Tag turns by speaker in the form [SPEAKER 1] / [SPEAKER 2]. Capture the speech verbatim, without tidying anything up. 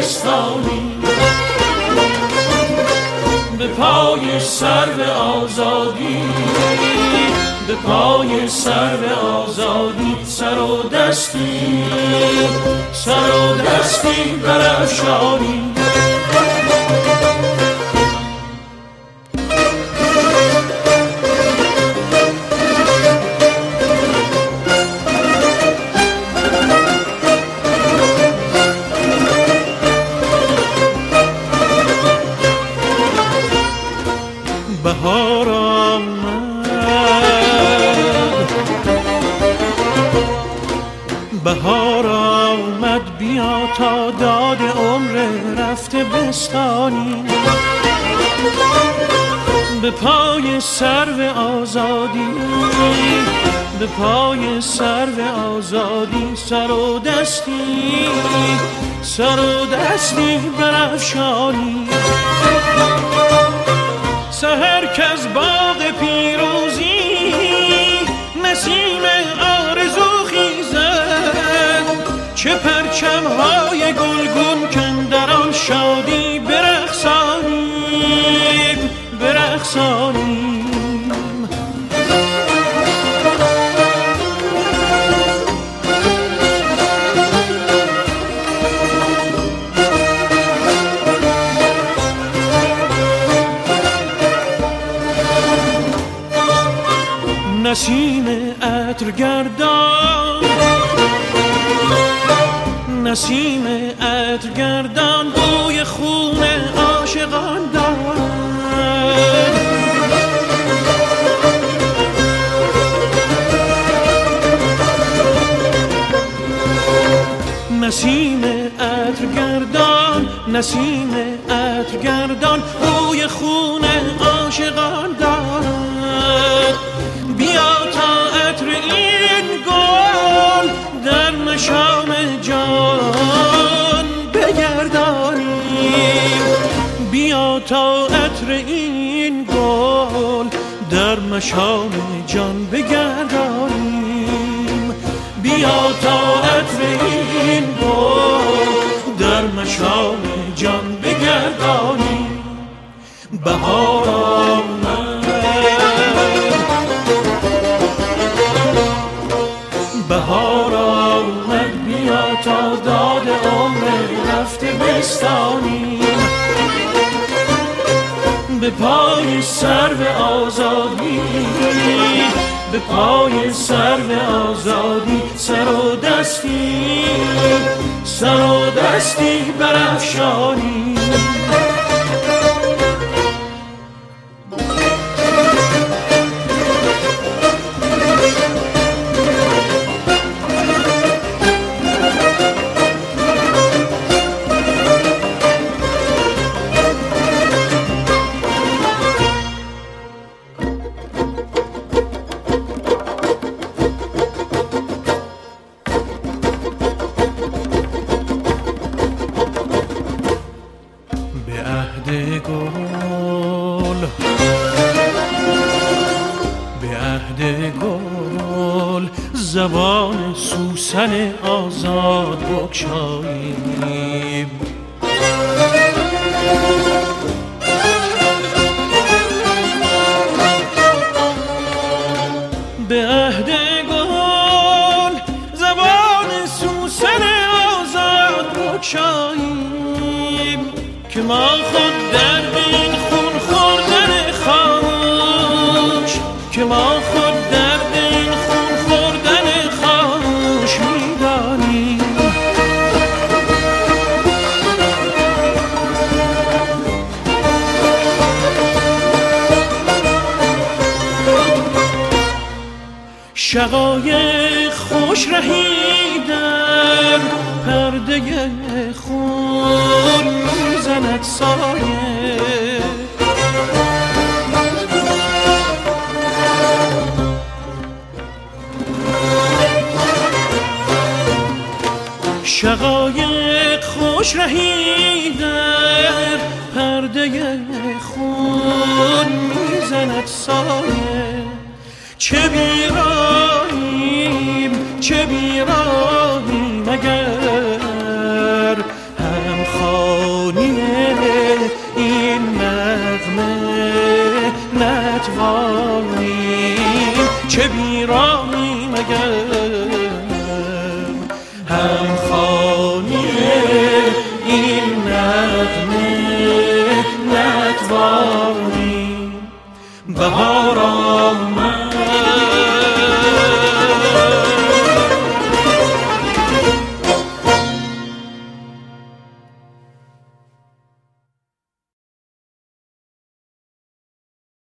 [SPEAKER 1] بستانی، به پای سرو آزادی، به پای سرو آزادی سر و دستی، سر و دستی برافشانی. بهار آمد، بهار آمد، بیا تا داد عمر رفته بستانی، به پای سرو آزادی، به پای سرو آزادی سر و دستی، سر و دستی برافشانی. سحر کز باغ پیروزی نسیم آرزو خیزد، چه پرچم‌های گلگون کاندر آن شادی برقصانیم، برقصانیم. نسیم عطرگردان، نسیم عطرگردان بوی خون عاشقان دارد، نسیم عطرگردان، نسیم عطرگردان بوی خون عاشقان دارد. بیا تا عطر این گل در مشام جان بگردانیم، بیا تا عطر این گل در مشام جان بگردانیم، بیا تا عطر این گل در مشام جان بگردانیم. بهار آمد، بهار آمد، بیا تا داد عمر رفته بستانیم، به پای سرو آزادی، به پای سرو آزادی سر و دستی، سر و دستی برافشانیم. زبان سوسن آزاد بگشاییم، به عهد گل زبان سوسن آزاد بگشاییم، که ما خود در این خون خوردن خاموش، که ما خود در این خون خوردن خاموش میدانیم. شقایق خوش رهی در پرده خون میزند سایه، شقایق خوش رهی در پرده خون میزند سایه. چه بیراهیم، چه بیراهیم اگر هم خواه میدانیم بهار آمد